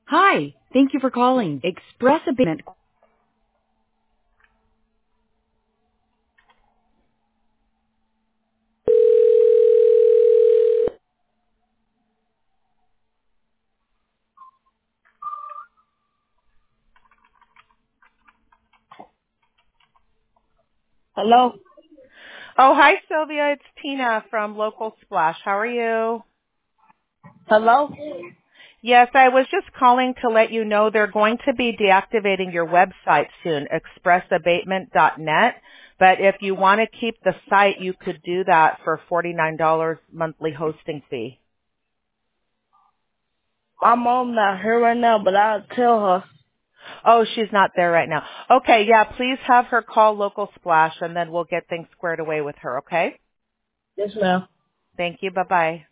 Hi, thank you for calling Express Abatement. Hello? Oh, hi, Sylvia. It's Tina from Local Splash. How are you? Hello? Yes, I was just calling to let you know they're going to be deactivating your website soon, expressabatement.net. But if you want to keep the site, you could do that for $49 monthly hosting fee. My mom not here right now, but I'll tell her. Oh, she's not there right now. Okay, yeah, please have her call Local Splash and then we'll get things squared away with her, okay? Yes, ma'am. Thank you. Bye-bye.